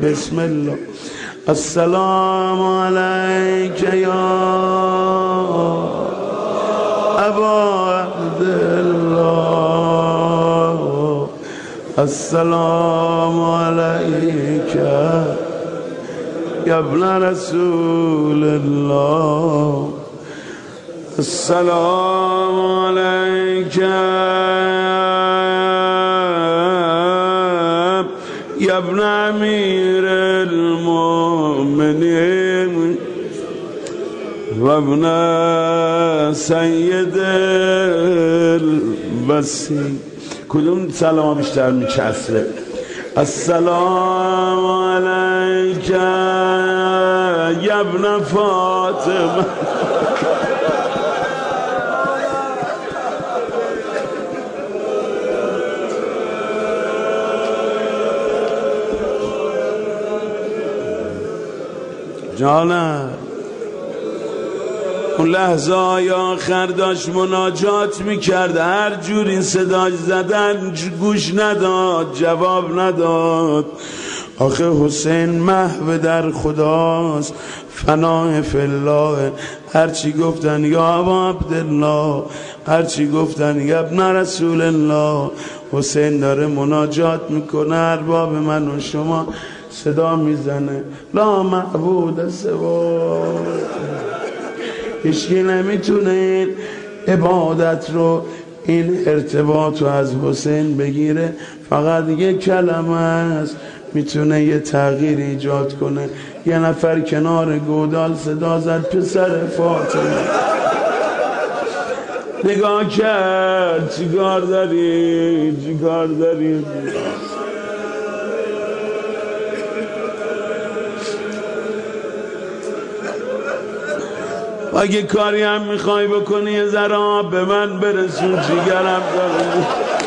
بسم الله. السلام علیک یا ابا عبدالله، السلام علیک یا ابن رسول الله، السلام علیک یا ابن امیر المؤمنین و ابن سید الوصی. کدوم سلام بیشتر میچسبه؟ السلام علیک یا ابن فاطمه. جانم اون لحظه های آخر داشت مناجات میکرد، هر جور این صداش زدن گوش نداد، جواب نداد. آخه حسین محو در خداست، فناه فی الله. هرچی گفتن یا ابا عبدالله، هرچی گفتن یا ابن رسول الله. حسین داره مناجات میکنه، ارباب من و شما صدا میزنه لا معبود سوا. هیچکی نمیتونه عبادت رو، این ارتباط رو از حسین بگیره. فقط یک کلمه است میتونه یه تغییر ایجاد کنه. یه نفر کنار گودال صدا زد پسر فاطمه. نگاه کرد چیکار داری، چیکار داری؟ اگه کاری هم میخوای بکنی یه ذره آب به من برسون، جیگرم داره.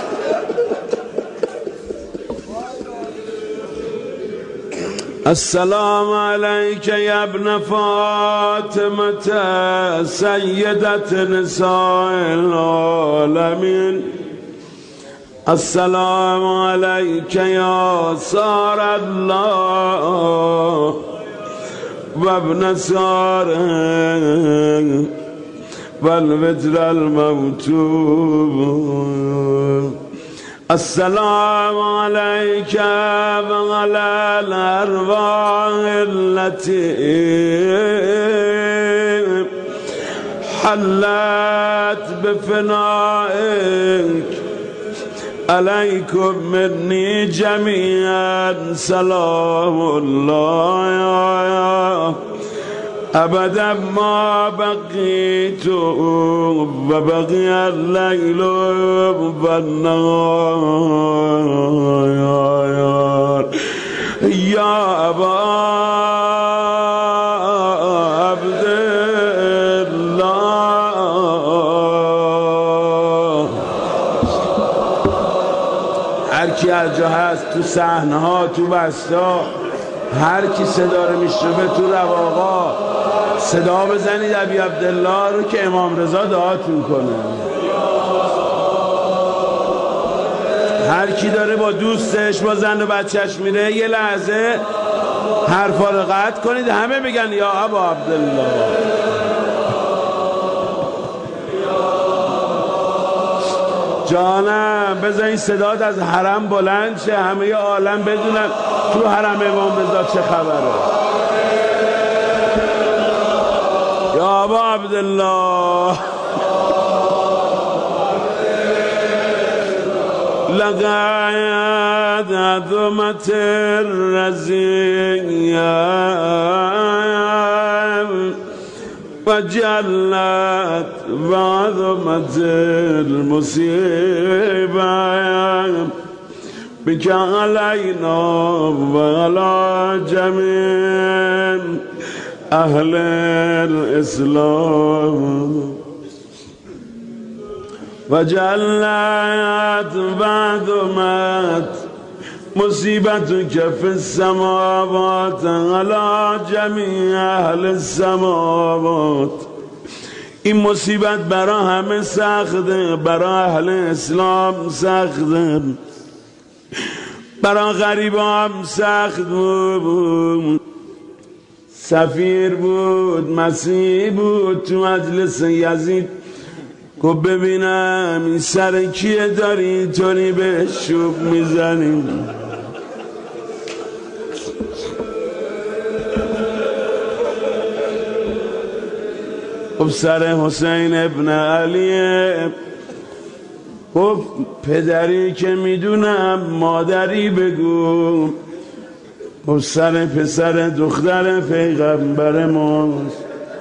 السلام علیک یا ابن فاطمه سیدت نساء العالمین، السلام علیک یا سار الله و ابن سار و الوتر الموتوب. السلام علیک و علی الارواح التي حلت بفنائک، علیکم منی جمیعا سلام الله ابدا ما بقیت و بقی اللیل و النهار یا ابا عبدالله. هر کی هر جا هست، تو صحنه ها، تو بستا، هر کی صدا رو میشنوه، تو رواقا صدا بزنید ابی عبدالله رو که امام رضا دعاتون کنه. هر کی داره با دوستش، با زن و بچهش میره، یه لحظه حرفا رو قطع کنید، همه بگن یا ابا عبدالله. جانم بذار این صدات از حرم بلند شه، همه عالم بدونن تو حرم امام رضا چه خبره. یا ابا عبدالله لقد عظمت الرزیه و جلت و عظمت المصیبه بک علینا و علی جمیع اهل الاسلام و جلت و عظمت مصیبت که فی السماوات علی جمیع اهل السماوات. این مصیبت برای همه سخته، برای اهل اسلام سخته. برا غریبا هم سخت بود، سفیر بود، مسیح بود. تو مجلس یزید گفت ببینم این سر کیه داری اینطوری به شوب میزنی؟ گفت سر حسین ابن علیه. گفت پدری که میدونم مادری بگو. گفت سر پسر دختر پیغمبر ماست.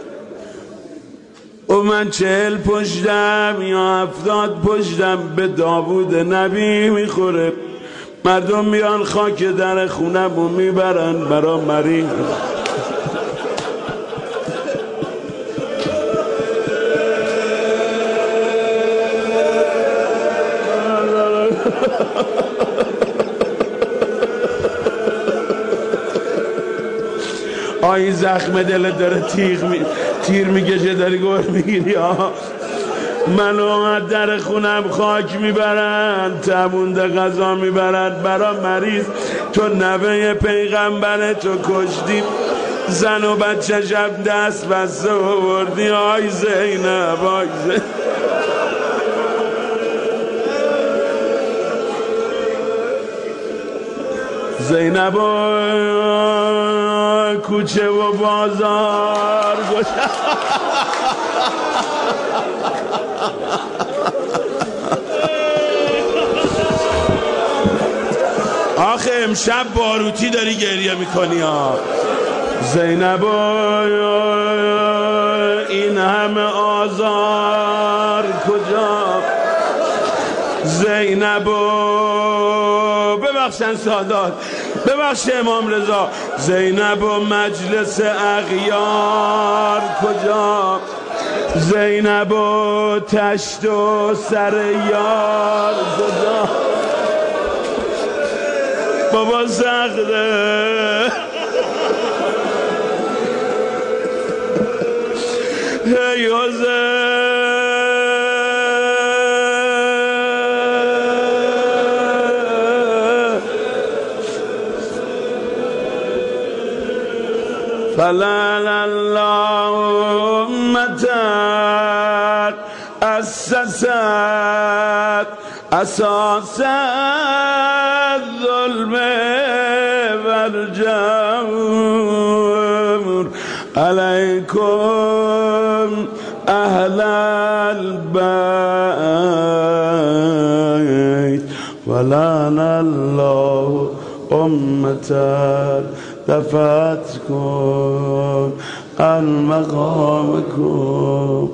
و من 40 پشتم یا 70 پشتم به داوود نبی میخوره. مردم میان خاک در خونم و میبرن برا مریض. آی زخم دلت داره تیر میکشه، داری گور میگیری. منو در خونم خاک میبرن، تمونده غذا میبرن برا مریض. تو نوه پیغمبر تو کشتی، زن و بچه شب دست بسته آوردی. آی زینب، آی زینب. زینب کوچه و بازار آخه امشب باروتی داری گریه میکنی ها. زینب این همه آزار کجا؟ زینب ببخشن سادات، ببخش امام رضا. زینب و مجلس اغیار کجا؟ زینب و تشت و سر یار کجا؟ بابا سخته. هی حسین فلعل الله امة اسست اساس الظلم والجور علیکم اهل البیت ولعن الله امة دفعتكم عن مقامكم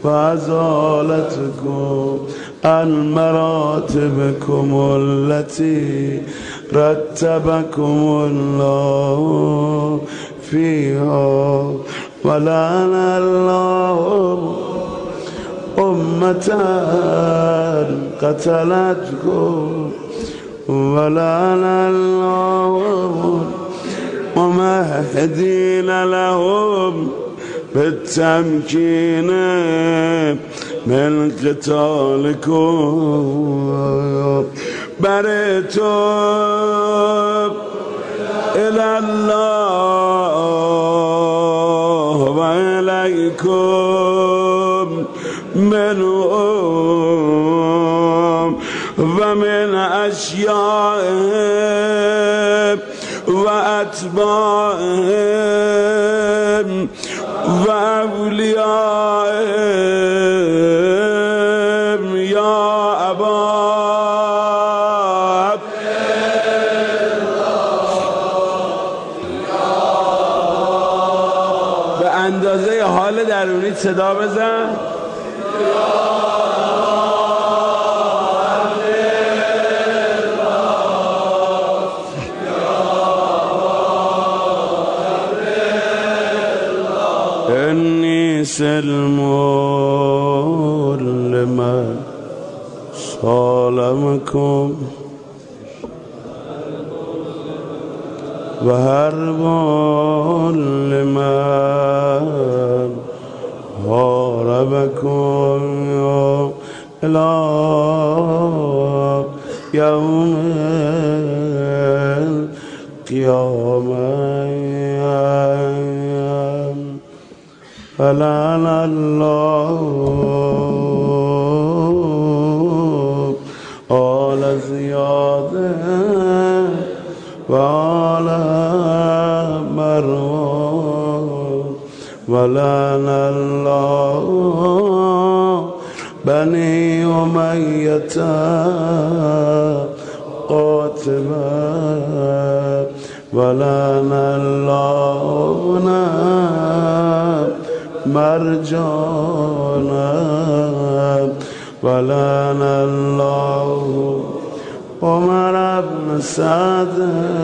وازالتكم عن مراتبكم التي رتبكم الله فيها ولعن الله أمة قتلتكم ولعن الله ممهدين لهم بالتمكين من قتالكم بريتم إلى الله وإليكم منهم ومن أشيائهم وأتباعهم وأوليائهم يا أبا به اندازه حال درونی صدا بزن. سلم لمن صالمكم وحرب لمن حاربكم إلى يوم القيامة فلعن الله آل زياد وآل مروان ولعن الله بني أمية قاتبا ولعن الله مرجانا ولعن الله عمر بن سعد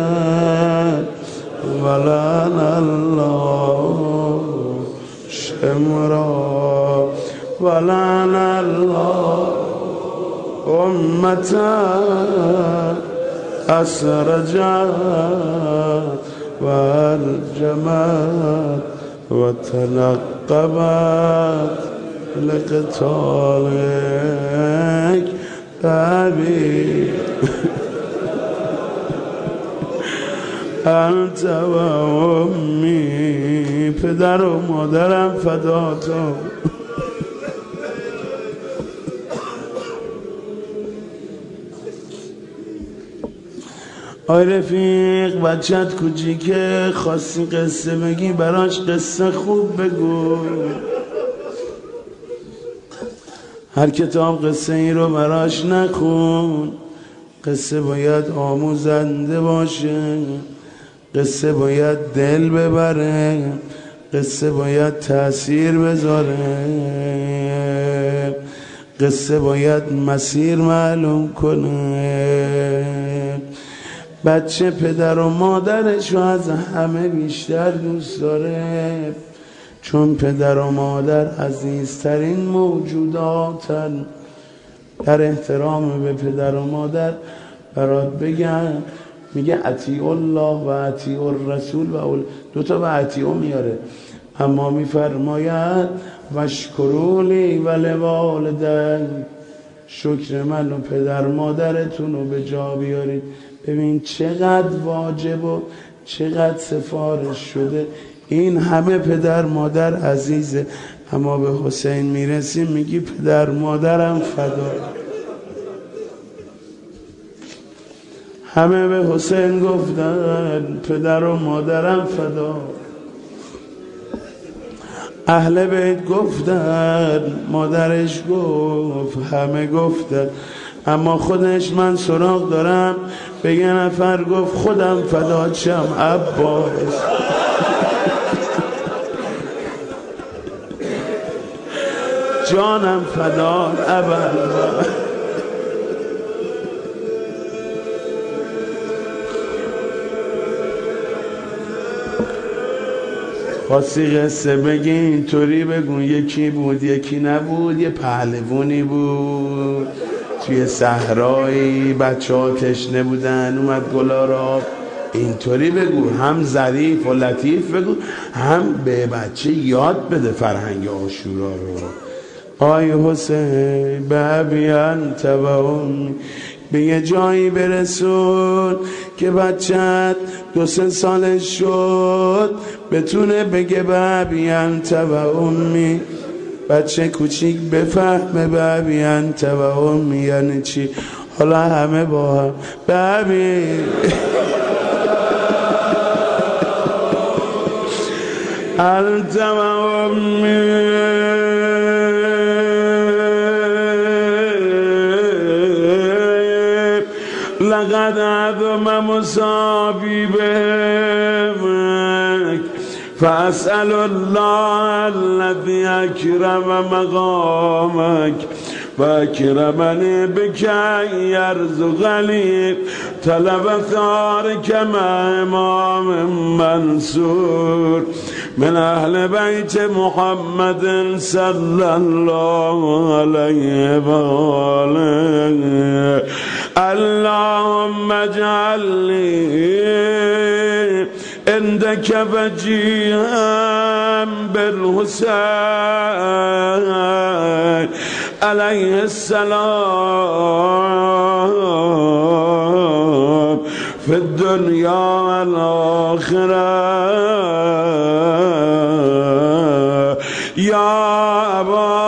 ولعن الله شمرا ولعن الله أمة أسرجت والجمال وتنقبت لقتالك أبي أنت و أمی پدر و مادرم فدا تو. آی رفیق بچت کوچیکه خواستی قصه بگی براش قصه خوب بگو. هر کتاب قصه ای رو براش نخون. قصه باید آموزنده باشه، قصه باید دل ببره، قصه باید تأثیر بذاره، قصه باید مسیر معلوم کنه. بچه پدر و مادرش رو از همه بیشتر دوست داره، چون پدر و مادر عزیزترین موجوداتن. در احترام به پدر و مادر برات بگم، میگه اطیع الله و اطیع الرسول و دو تا و اطیع میاره، اما میفرماید واشکرولی و لوالدین، شکر من و پدر مادرتون رو به جا بیارید. ببین چقدر واجب و چقدر سفارش شده. این همه پدر مادر عزیزه، اما به حسین میرسیم میگی پدر مادرم فدا. همه به حسین گفتن پدر و مادرم فدا. اهل بیت گفتن، مادرش گفت، همه گفتن، اما خودش من سراغ دارم به یه نفر گفت خودم فدا شم عباس. جانم فدا ابدا. خواستی قصه بگی اینطوری بگون، یکی بود یکی نبود، یه پهلوانی بود توی صحرایی، بچه ها تشنه بودن، اومد گلا را. اینطوری بگو، هم ظریف و لطیف بگو، هم به بچه یاد بده فرهنگ عاشورا رو. آی حسین بابی انت و امی، به یه جایی برسون که بچت 2-3 سالش شد بتونه بگه بابی انت و امی. بچه کوچیک بفهمه بابی انت و امی یعنی چی. حالا همه با هم بابی انت و امی لقد عظم مصابی بهمک فاسأل الله الذي اکرم مقامک و اکرمنی بک یرزقنی طلب ثارک مع امام منصور من اهل بیت محمد صلی الله علیه و آله. اللهم اجعلني عندك وجيها بالحسين عليه السلام في الدنيا والآخرة يا أبا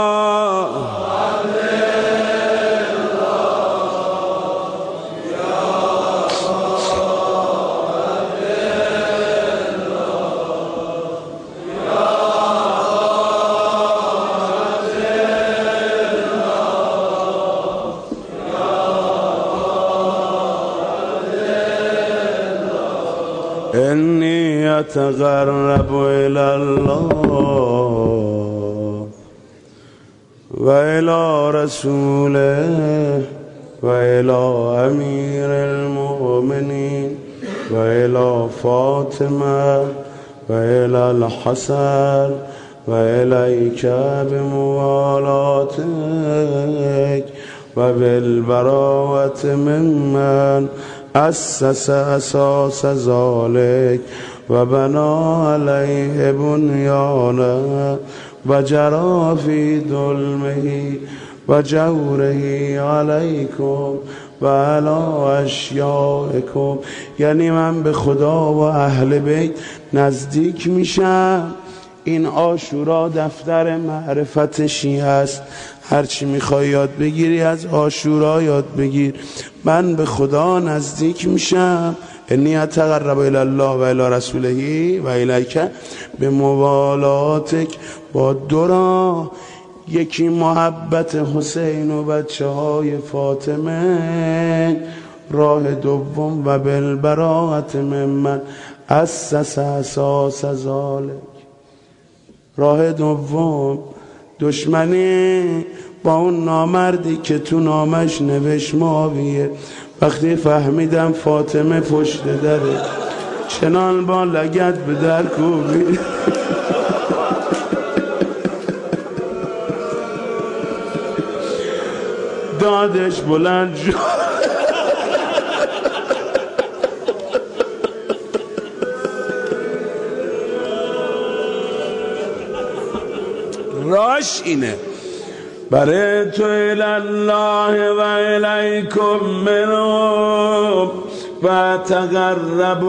إني أتقرب إلى الله وإلى رسوله وإلى أمير المؤمنين وإلى فاطمة وإلى الحسن وإليك بموالاتك وبالبراءة ممن أسس أساس ذلك وبنى عليه بنيانه وجرى في ظلمه وجوره عليكم وعلى اشیائکم. یعنی من به خدا و اهل بیت نزدیک میشم. این عاشورا دفتر معرفت شیعه است. هرچی میخوای یاد بگیری از عاشورا یاد بگیر. من به خدا نزدیک میشم. انی اتقرب الی الله و الی رسوله و الیک به موالاتک. با دو راه، یکی محبت حسین و بچه های فاطمه، راه دوم و بالبراءت ممن اسس اساس ذلک. راه دوم دشمنی با اون نامردی که تو نامش نوشت معاویه. وقتی فهمیدم فاطمه پشت دره، چنان با لگد به در کوبید دادش بلند شد. راش اینه برای تو الله و الیکم منهم و تقرب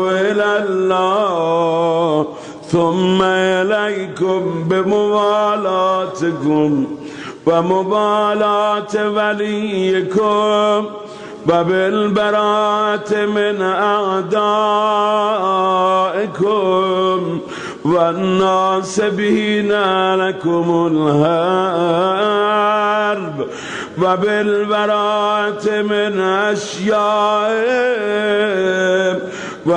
الله ثم الیکم بموالاتکم و موالات ولیکم و بالبراءت من اعدائکم و الناصبین لکم الحرب و بالبراءت من اشیائهم و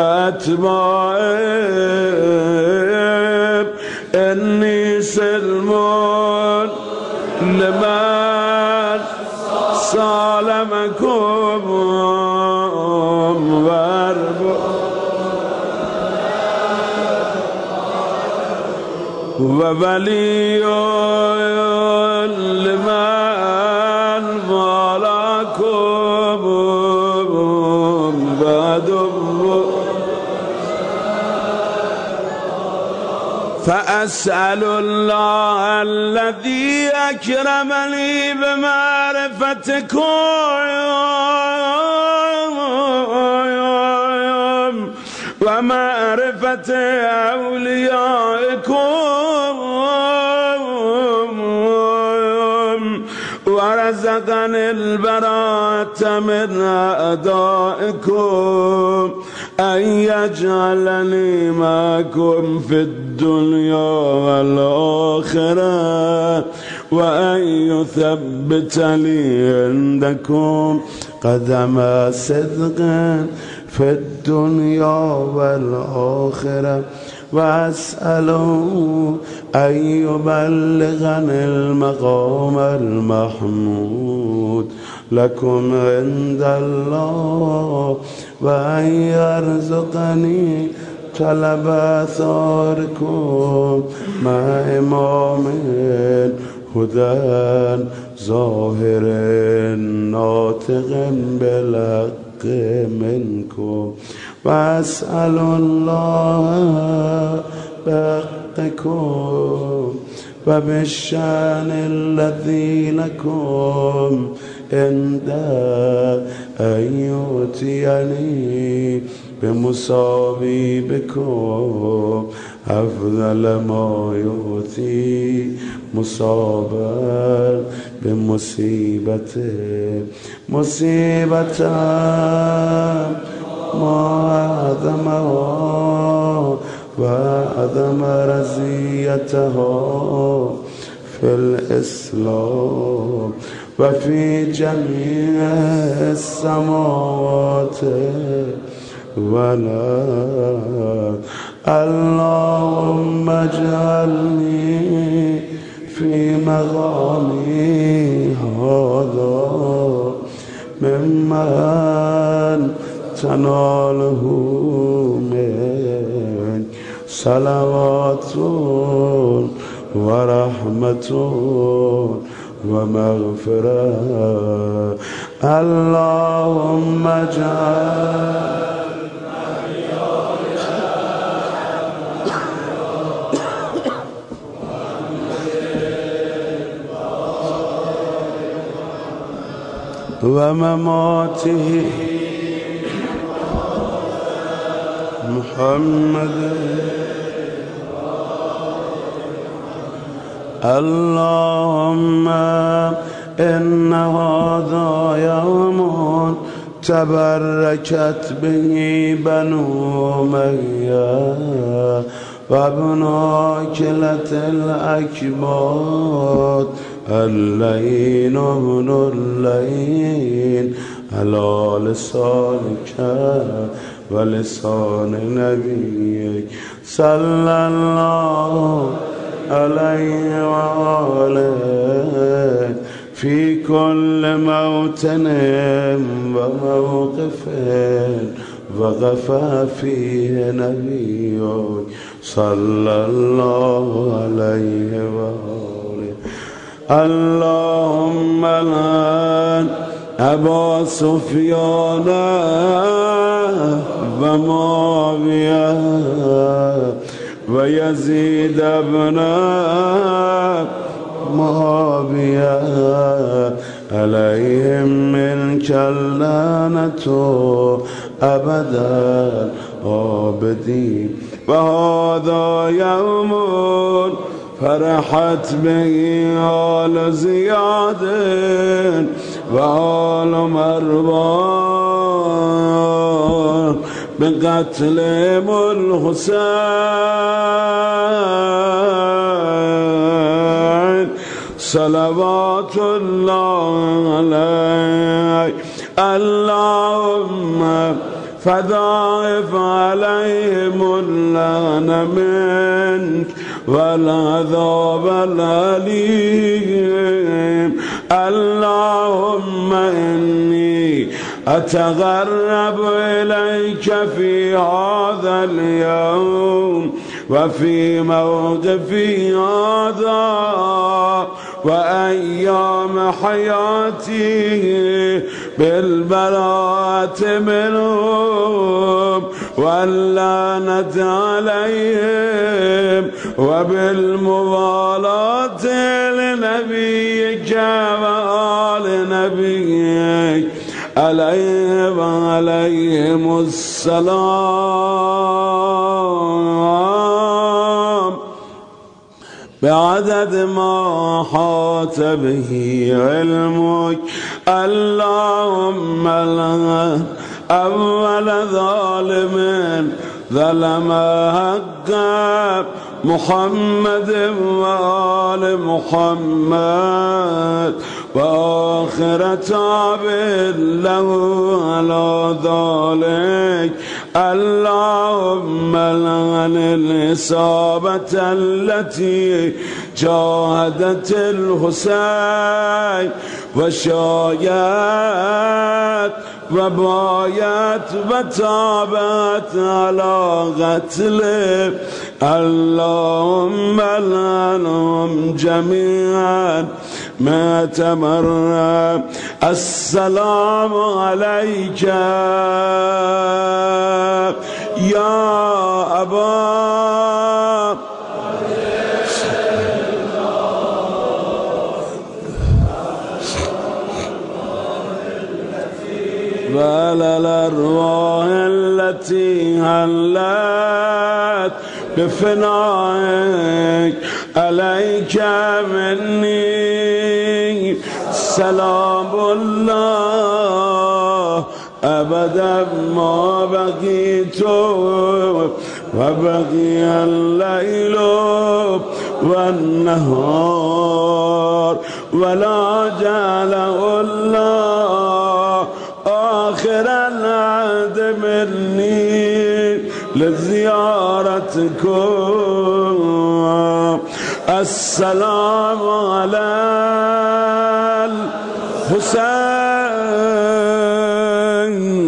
اتباعهم. انی سلمون لمن سالمکم و ولی لمن والاکم بعد فأسأل الله الذي أكرمني بمعرفتكم ومعرفة أوليائكم ورزقني البراءة من أعدائكم أن يجعلني معكم في الدنيا والآخرة وأن يثبت لي عندكم قدم صدق في الدنيا والآخرة وأسأله أن يبلغني المقام المحمود لكم عند الله وأن يرزقني طلب آثاركم مع إمام هدى ظاهر ناطق بالحق منكم وأسأل الله بحقكم وبالشأن الذي لكم عند أن يؤتيني بمصابي بكم أفضل ما يؤتي مصابا بمصيبته مصيبة ما أعظمها وأعظم رزيتها في الإسلام وفي جميع السماوات والأرض. اللهم اجعلني في مقامي هذا ممن تناله من صلوات ورحمة ومغفرة. اللهم اجعل ومماته محمد. اللهم إن هذا يوم تبركت به بنو أمية وابن عاكلة الأكباد اللين ابن اللين على لسانك ولسان نبيك صلى الله عليه وآله في كل موطن وموقف وقف فيه نبيك صلى الله عليه وآله. اللهم لعن أبا سفيان ومعاوية ويزيد بن معاوية عليهم منك اللعنة أبدا آبدين. وهذا يوم فرحت به آل زياد وآل مروان بقتلهم الحسين صلوات الله عليه. اللهم فضاعف عليهم اللعن منك والعذاب الأليم. اللهم إني أتقرب إليك في هذا اليوم وفي موقفي هذا وأيام حياتي بالبراءة منهم واللعنة عليهم وبالموالاة لنبيك وآل نبيك عليهم وعليهم السلام بعدد ما حاط به علمك. اللهم لعن أول ظالم ظلم حق محمد وآل محمد وآخر تابع له على ذلك. اللهم لعن الإصابة التي جاهدت الحسين وشايت وبايت وتابت على قتله. اللهم لعنهم جميعا ما تمر. السلام عليك يا أبا التي هلت بفنائك عليك مني سلام الله أبدا ما بقيت وبقي الليل والنهار ولا جعله الله آخر العهد مني لزيارتكم السلام على الحسين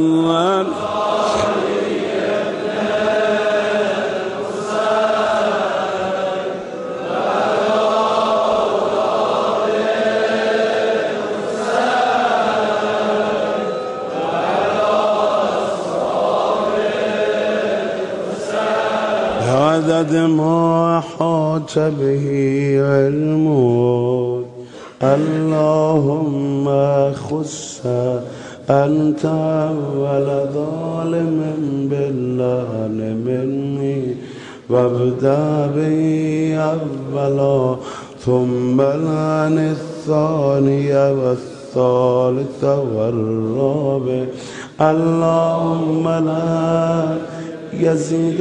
عدد ما أحاط به علمك اللهم خص أنت أول ظالم باللعن مني وابدأ بي أولا ثم العن الثاني والثالث والرابع اللهم لا يزيد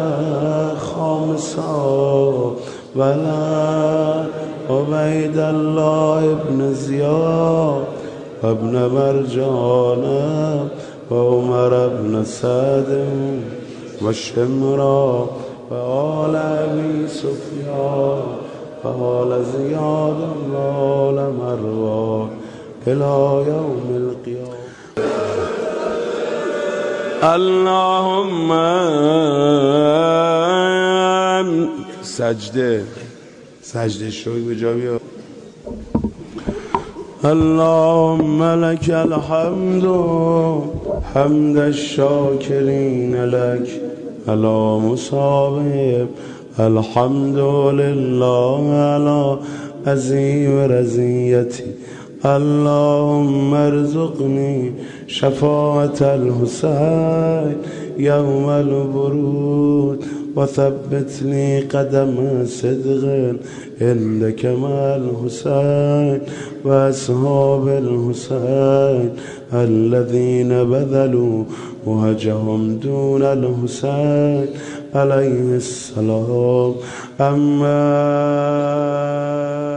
خامسا ولا عبيد الله بن زياد وابن مرجان وعمر بن سعد وشمرا وآل أبي سفيان وآل زياد وآل مروان إلى يوم القيامة اللهم سجده شوی بجا بیا اللهم لك الحمد حمد الشاكرين لك على مصابهم الحمد لله على عزيم رزيتي اللهم ارزقني شفاعة الحسين يوم البرود وثبت لي قدم صدق عندك مع الحسين وأصحاب الحسين الذين بذلوا وجههم دون الحسين عليه السلام أما